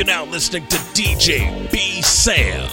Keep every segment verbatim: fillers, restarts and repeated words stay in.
You're now listening to D J B Sam.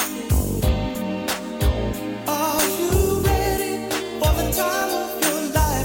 Are you ready for the time of your life?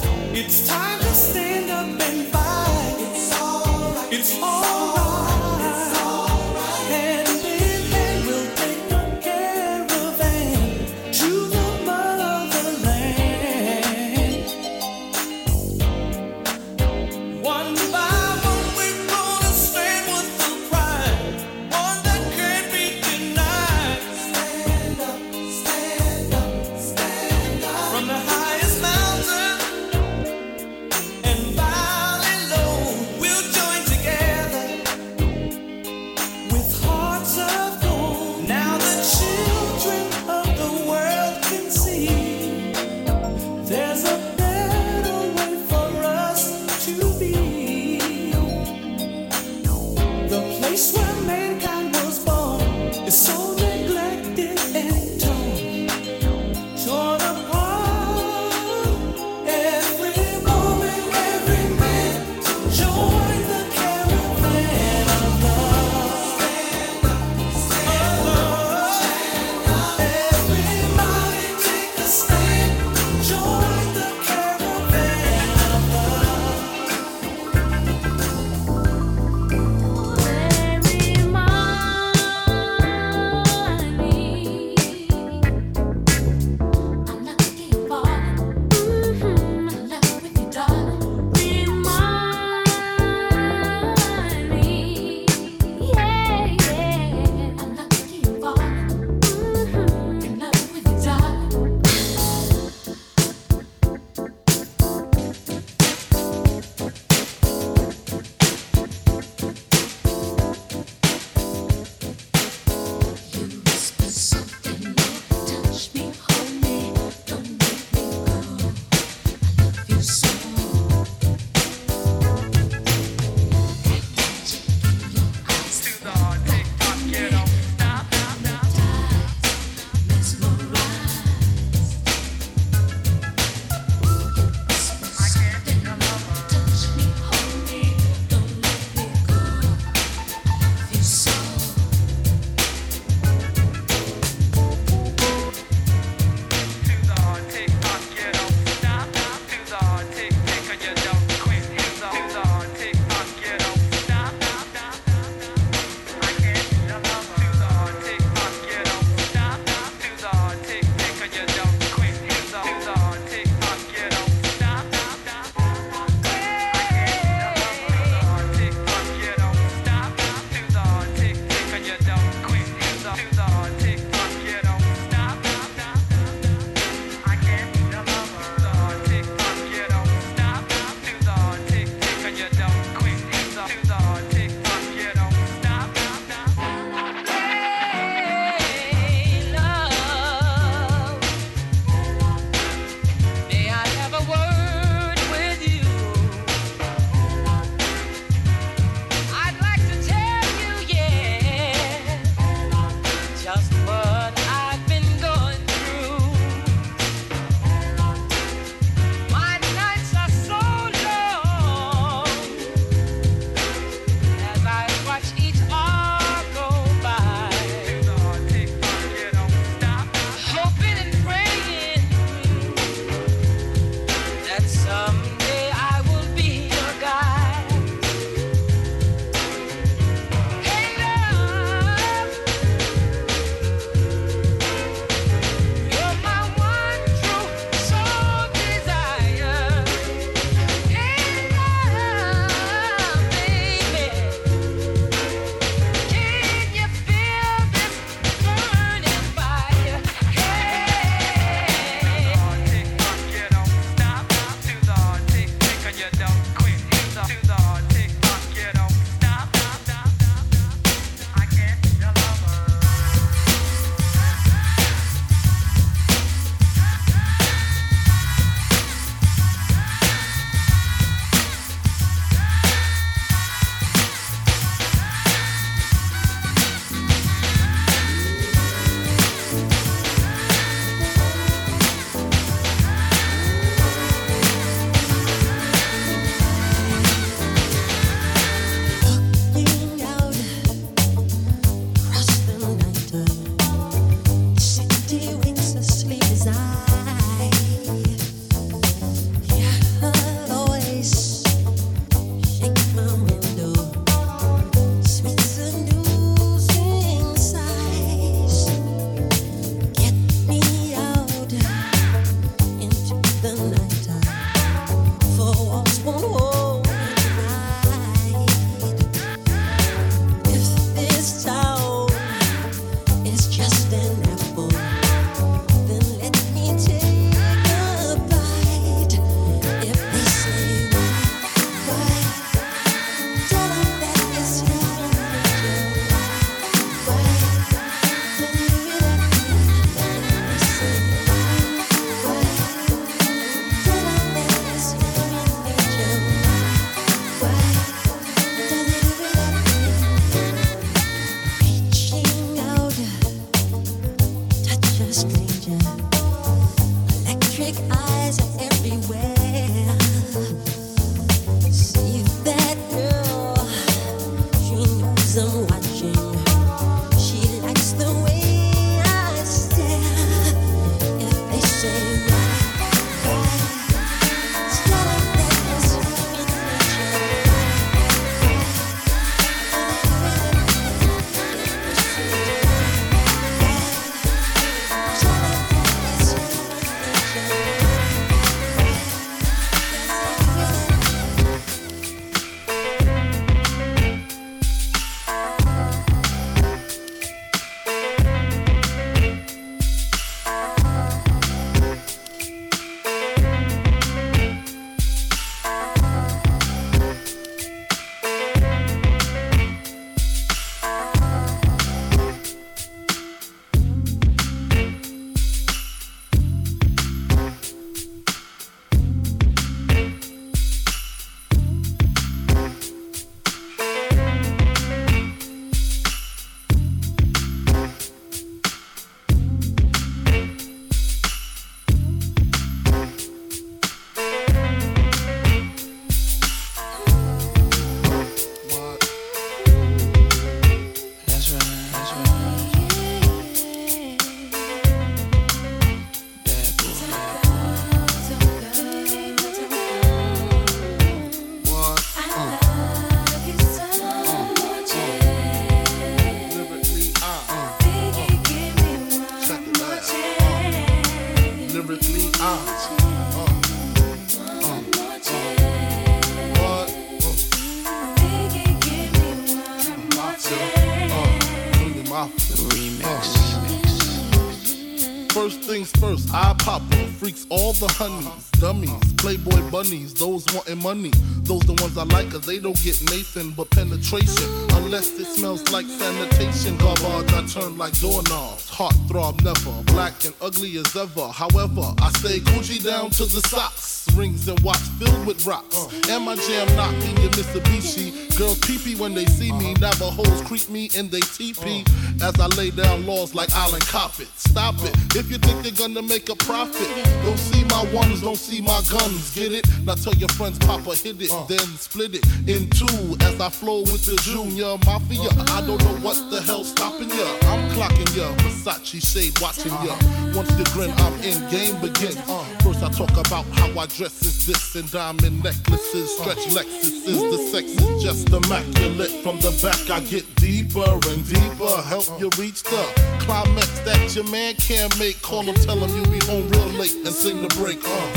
things first, I pop 'em. Freaks all the honeys, dummies, playboy bunnies, those wanting money. Those the ones I like, cause they don't get Nathan but penetration. Unless it smells like sanitation. Garbage, I turn like doorknobs. Heart throb never, black and ugly as ever. However, I stay Gucci down to the socks. Rings and watch filled with rocks. And my jam knocking your Mitsubishi. Girls pee-pee when they see me. Navajos creep me in they teepee. As I lay down laws like Island Coppet. Stop it, if you think they're gonna make a profit. Don't see my ones, don't see my guns. Get it? Now tell your friends Papa hit it, then split it in two. As I flow with the Junior Mafia. I don't know what the hell's stopping ya. I'm clocking ya, Versace shade watching ya. Once you grin, I'm in, game begins. First I talk about how I dress is this and diamond necklaces, stretch Lexuses. The sex is just immaculate. From the back I get deeper and deeper. Help you reach the climax that your man can't make. Call him, tell him you'll be home real late and sing the break. Uh.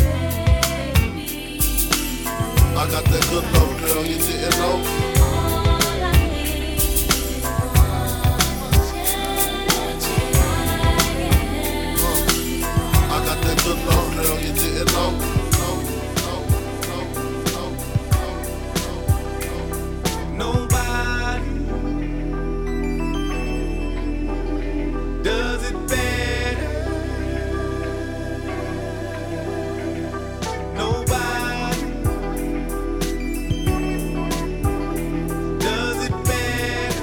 I got that good love, girl, you didn't know. Uh. I got that good love, girl, you didn't know. Nobody does it better. Nobody does it better.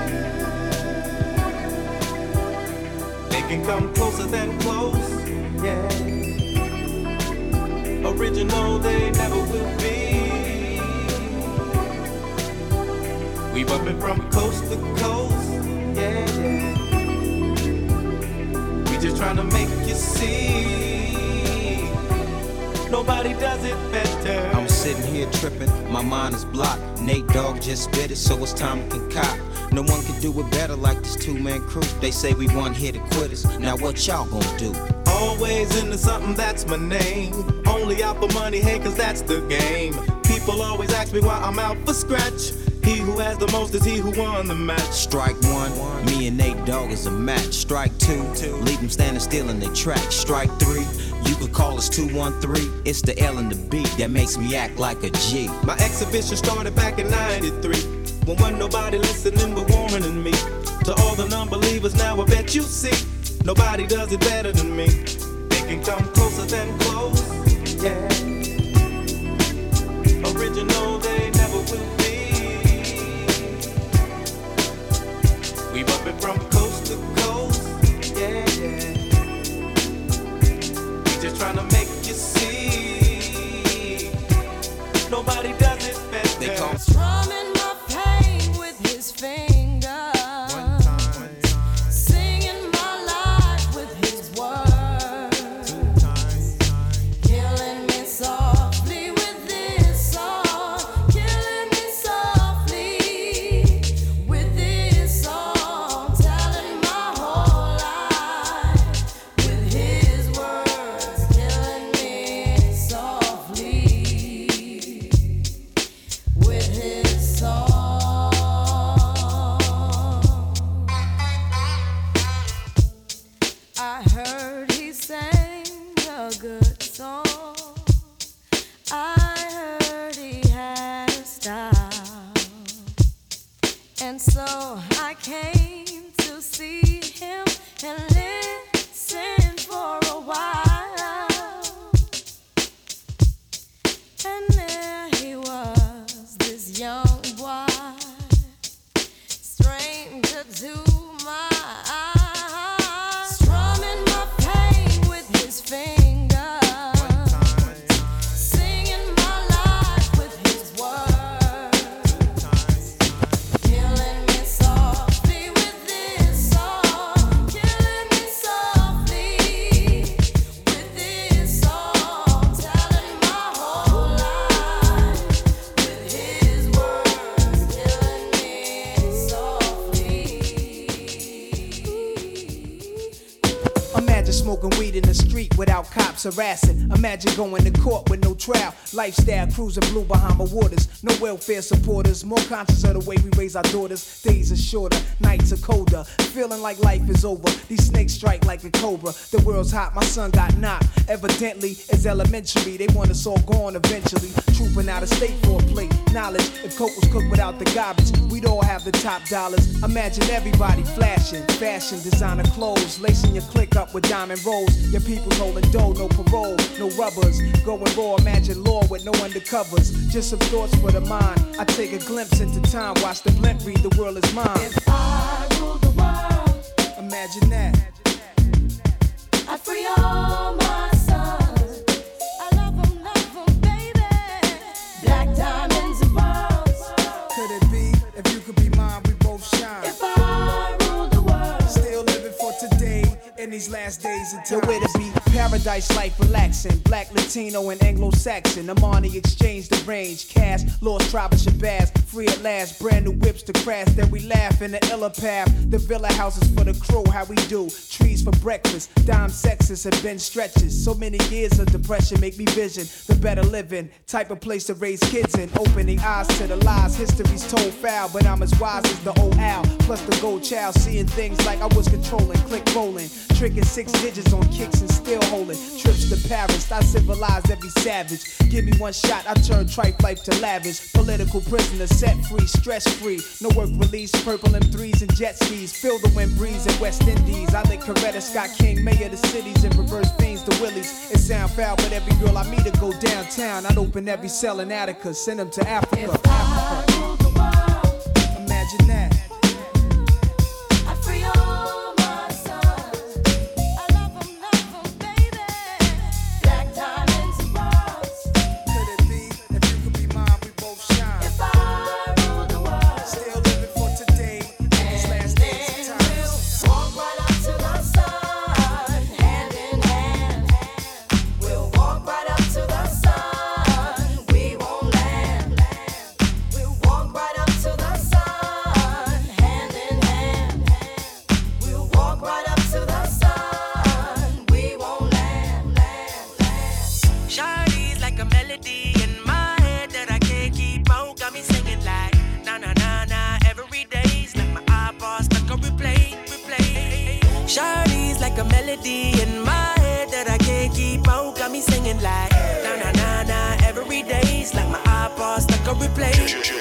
They can come closer than close, yeah. Original they never will be. We bumpin' from coast to coast, yeah, yeah. We just tryna make you see. Nobody does it better. I'm sitting here tripping, my mind is blocked. Nate Dogg just spit it, so it's time to concoct. No one can do it better like this two-man crew. They say we one here to quitters. Now what y'all gonna do? Always into something, that's my name. Only out for money, hey, cause that's the game. People always ask me why I'm out for scratch. He who has the most is he who won the match. Strike one, me and Nate Dogg is a match. Strike two, leave them standing still in their track. Strike three, you could call us two one three. It's the L and the B that makes me act like a G. My exhibition started back in ninety-three, when wasn't nobody listening but warning me. To all the non-believers now I bet you see, nobody does it better than me. They can come closer than close, yeah. Original they never will be. We bumpin' from coast to coast, yeah, yeah. We just tryna make you see. Nobody does it better. They call strumming my pain with his finger, one time, one time. Singing my life with his words, two times, killing me softly with this song, killing me softly with this song, telling my whole life with his words, killing me softly with his song. I heard he sang a good song. I heard he had a style. And so I came to see him and listen for a while. And there he was, this young boy, stranger to my eyes, strumming my pain with his finger, singing my life with his words, killing me softly with this song, killing me softly with this song, telling my whole life cops harassing. Imagine going to court with no trial. Lifestyle cruising blue Bahama waters. No welfare supporters. More conscious of the way we raise our daughters. Days are shorter, nights are colder. Feeling like life is over. These snakes strike like a cobra. The world's hot, my son got knocked. Evidently, it's elementary. They want us all gone eventually. Trooping out of state for a plate. Knowledge, if coke was cooked without the garbage, we'd all have the top dollars. Imagine everybody flashing. Fashion, designer clothes. Lacing your click up with diamond rolls. Your people's holding dough, no parole, no rubbers. Going raw, imagine law with no undercovers. Just some thoughts for the mind. I take a glimpse into time. Watch the blimp read, the world is mine. If I rule the world, Imagine that. I'd free all my sons. I love them, love them, baby. Black diamonds and pearls. Could it be? If you could be mine, we both shine. If I rule the world, Still living for today in these last days of time. The way to be paradise life relaxing. Black, Latino, and Anglo-Saxon. Amani exchange the range. Cash, lost tribe of Shabazz. Free at last, brand new whips to crash. Then we laugh in the illa path. The villa houses for the crew, how we do. Trees for breakfast. Dime sexes have been stretches. So many years of depression make me vision the better living. Type of place to raise kids in. Opening eyes to the lies. History's told foul, but I'm as wise as the old owl. Plus the gold child, seeing things like I was controlling. Click rolling. Tricking six digits on kicks and still holding. Trips to Paris, I civilize every savage. Give me one shot, I turn tripe life to lavish. Political prisoner, set free, stress free. No work release, purple M threes and jet skis. Feel the wind breeze in West Indies. I lick Coretta Scott King, mayor of the cities, and reverse fiends to Willies. It sound foul, but every girl I meet to go downtown. I'd open every cell in Attica, send them to Africa. if I rule the world, Imagine that. I'd free all my sons. I love them, love them, baby. Black diamonds and pearls. Could it be? If you could be mine, we both shine. If I rule the world, Still living for today in these last days of time. walk right up to the sun, hand in hand. We'll walk right up to the sun. We won't land. We'll walk right up to the sun, hand in hand. We'll walk right up to the sun. We won't land, land, land. Shawty's like a melody in my head that I can't keep out. Got me singing like na na na na every day's like my iPod stuck on replay, replay. Shawty's like a melody in my head that I can't keep out. Got me singing like na na na na every day's like my iPod stuck on replay,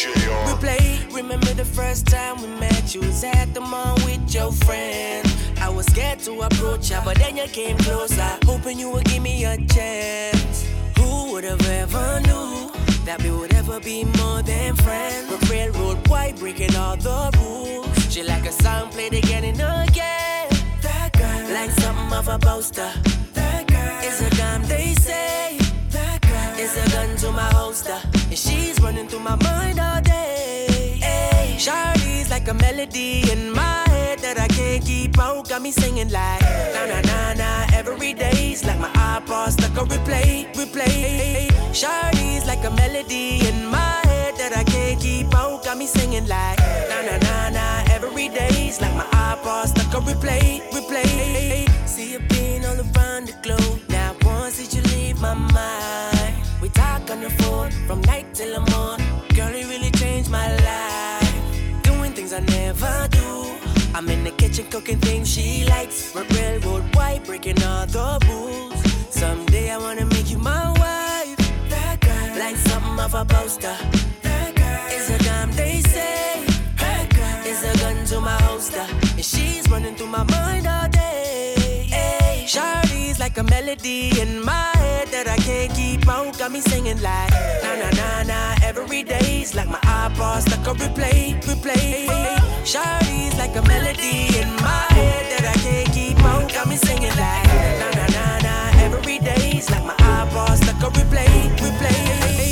replay. Remember the first time we met? You was at the mall with your friend. I was scared to approach ya, but then you came closer, hoping you would give me a chance. Who would have ever knew that we would ever be more than friends? But railroad white breaking all the rules. She like a song played again and again. That girl, like something of a poster. That girl is a dime they say. That girl is a gun to my holster, and she's running through my mind all day. Hey, Shawty's like a melody in my head that I can't keep out. Got me singing like na na na na every day's like my iPod stuck on replay, replay. Shawty's like a melody in my head that I can't keep out. Got me singing like na na na na every day's like my iPod stuck on replay, replay. See you being all around the globe. Now once did you leave my mind? We talk on the phone from night till the morning. Girl, it really changed my life. Doing things I never do. I'm in the kitchen cooking things she likes. We're railroad white, breaking all the rules. Someday I wanna make you my wife. That girl, like something of a poster. That girl is a dime they say. That girl is a gun to my holster, and she's running through my mind all day. Hey, Shawty's like a melody in my head that I can't keep out. Got me singing like na na na na every day's like my iPod stuck on replay, replay. Shawty's like a melody in my head that I can't keep out. Got me singing like na na na na every day's like my iPod stuck on replay, replay.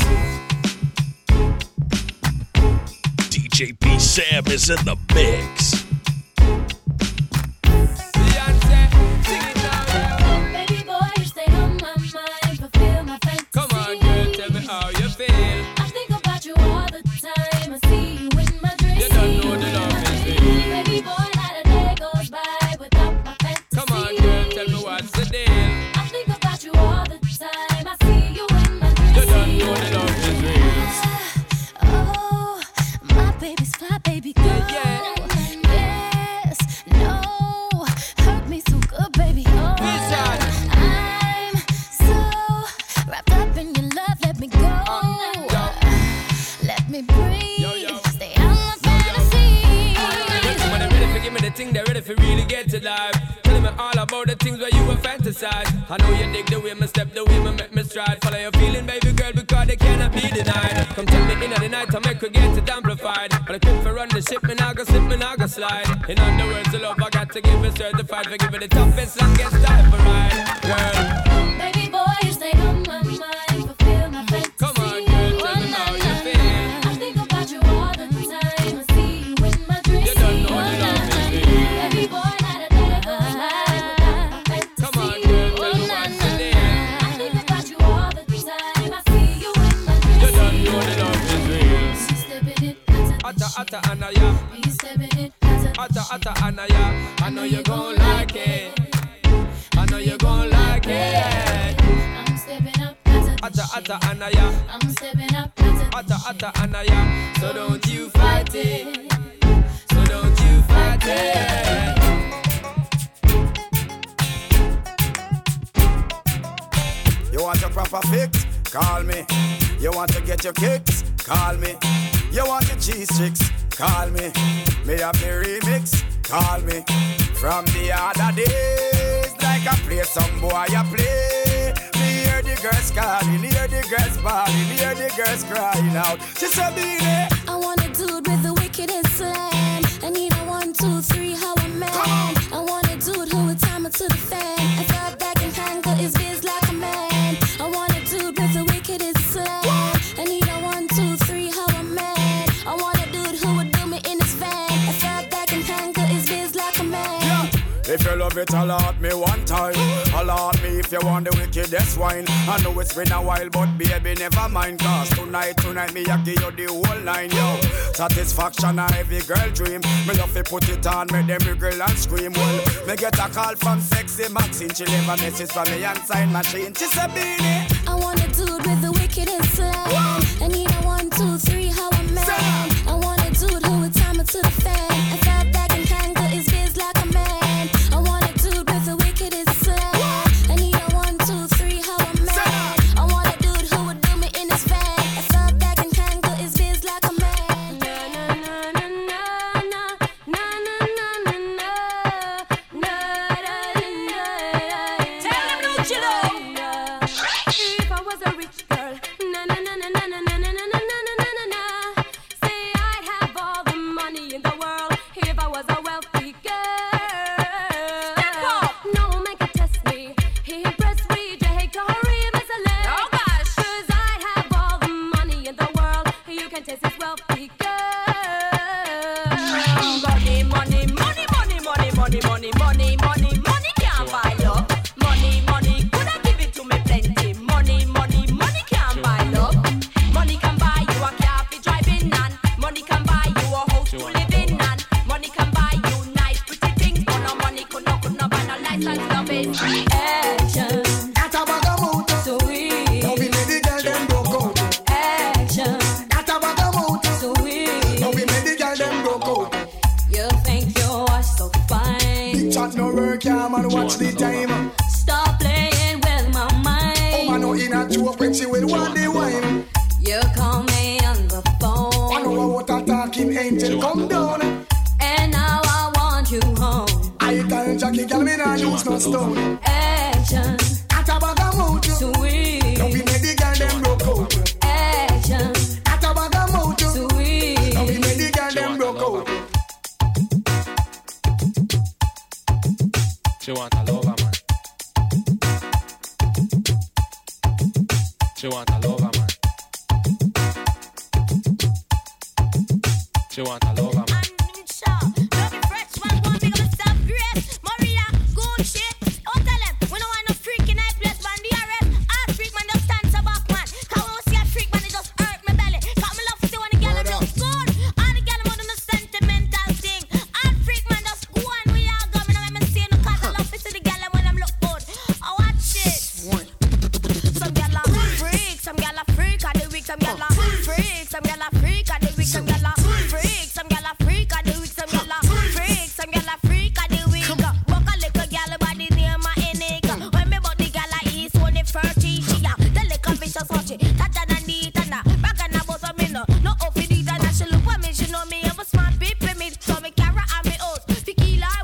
D J B Sam is in the mix. Baby boy, you stay on my mind, fulfill my fantasy. Come on, girl, tell me how you feel. I think about you all the time. I see you in my dreams. You don't know the love is real. Baby boy, not a day goes by without my fantasy. Come on, girl, tell me what's the deal. I think about you all think they're ready for really get to life. Tell me all about the things where you were fantasize. I know you dig the way me step, the way me make me stride. Follow your feeling, baby girl, because they cannot be denied. Come tell me in the night, I make her get it amplified. But I quit for run the ship, me nah go slip, me nah go slide. In other words, the love I got to give it certified. For giving the toughest, longest time for ride, girl. Baby boy, you stay on my mind, fulfill my fantasy. Come on, girl, tell me how you feel. I think about you all the time. I see you in my dreams. You don't know the love is real. Every boy, not a day goes by without my fantasy. Come on, girl, tell me what's the name. I think about you all the time. I see you in my dreams. You don't know the love is real. She's stepping it, Atta, atta, anaya. he's stepping it, Atta, atta, anaya. I know you gon' like it. I know you gon' like it. I'm stepping up, Atta, atta, anaya. I'm stepping up, Atta, atta, anaya. So don't you fight it. So don't you fight it. You want your proper fix? Call me. You want to get your kicks? Call me. You want your cheese sticks? Call me. Me have the remix? Call me. From the other days, like I play some boy I play. Me hear the girls calling, hear the girls bawling, hear the girls crying out. She said, "Beanie, I want a dude with the wickedest slam. I need a one, two, three, how a man. I want a dude who would time it to the fan. I thought back and handle his biz like a man. I want a dude with the wickedest slam. I need a one, two, three, how a man. I want a dude who would do me in his van. I thought back and handle his biz like a man. yeah." If you love it, allot me one time. Allot me if you want the wickedest wine. I know it's been a while, but baby, never mind. Cause tonight, tonight, me I give you the whole line, yo. Satisfaction a every girl dream. Me love to put it on, make them wriggle and scream. Well, me get a call from Sexy Maxine. She leave a message from me and sign machine. She said, "Beanie, I want a dude with the wickedest slam. I need a one, two, three, how a man. I want a dude who would time it to the fan. I thought back and handle his biz like a man. I want a dude with the wickedest slam. I need a one, two, three, how a man. I want a dude who would do me in his van. I thought back and handle his biz like a man. Na na na na na na na na na na na na. Tell him no chillo. If I was a rich girl, na na na na na na na na na na na na na. Say I'd have all the money in the world if I was a wealthy girl. Step up. No man can test me. He impressed me, J. Kareem is a leg. Oh gosh. 'Cause I'd have all the money in the world. You can taste this wealthy girl. Money, money, money, money, money, money, money, money, money, money can't buy love. Money, money, could I give it to me plenty? Money, money, money can't buy love. Money can buy you a car for driving on. Money can buy you a house to live in on. Money can buy you nice pretty things, but no money could not could not buy no license love it. Action, That a bag of mood. sweet. Now we make the girl them broke out. Action, That a bag of mood. sweet. Now we make the girl them broke out. You think you are so fine? Big chat no work, yeah man. Watch the time. Stop playing with my Oh mind. man, no in a joke when she will want the wine. You call me on the I phone, know what a talking angel come down. and now I want you home. I tell Jackie, girl, me nah use no stone. Action, That a bag of mood. sweet. Now we make the girl them broke out. Action, That a bag of mood. sweet. Now we make the girl them broke out. She want a lover, man. She want a lover, man. She want a lover, man. Some gyal a freak, some gyal a freak, and the weak, some gyal a freak, some gyal a freak, and the weak, some gyal a freak, some gyal a freak, and the weak, some gyal a freak, some gyal a freak, and the weak. Buck a little gyal body near my neck. When me body gyal a east, only thirty, she a the little vicious watch it. Tata na neat and a back and a bottom me no, no up in it and she look at me, she know me have a smart people me, so me carry on me out. Tequila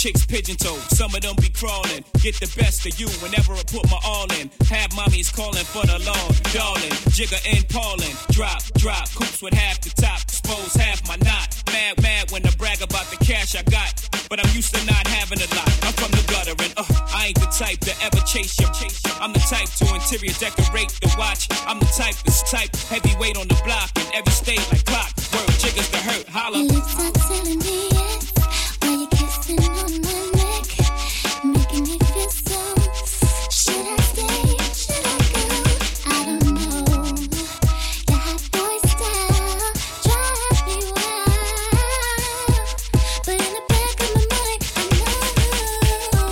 chicks pigeon-toed, some of them be crawling. Get the best of you whenever I put my all in. Have mommies calling for the Lord, darling. Jigger and Paulin, drop, drop. Coops with half the top, expose half my knot. Mad, mad when I brag about the cash I got. But I'm used to not having a lot. I'm from the gutter and uh, I ain't the type to ever chase you. I'm the type to interior decorate the watch. I'm the type that's type heavyweight on the block in every state like clock. Word jiggers to hurt, holla. Lips are telling me yes, while you're kissing on my neck, making me feel so. Should I stay? Should I go? I don't know. Your hot boy style drives me wild, but in the back of my mind, I know.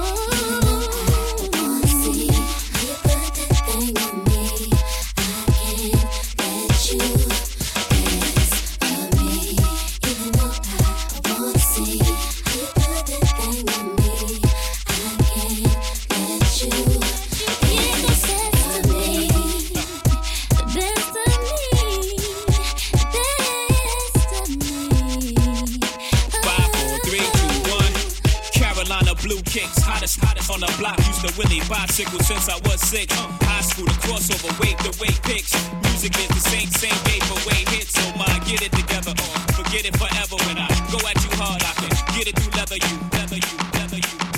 I wanna see how you put that thing on me. I can't let you dance on me, even though I wanna see how you put that thing on me. I can't let you. You're the best of me, the best of me, the best of me. Five, four, three, two, one. Carolina blue kicks, hottest, hottest on the block. Used to Willie bicycle since I was six. High school, the crossover, wave to wave picks. Music is the same, same day for way hits. So my get it together, uh, forget it forever. When I go at you hard, I can get it through leather you, leather you, leather you.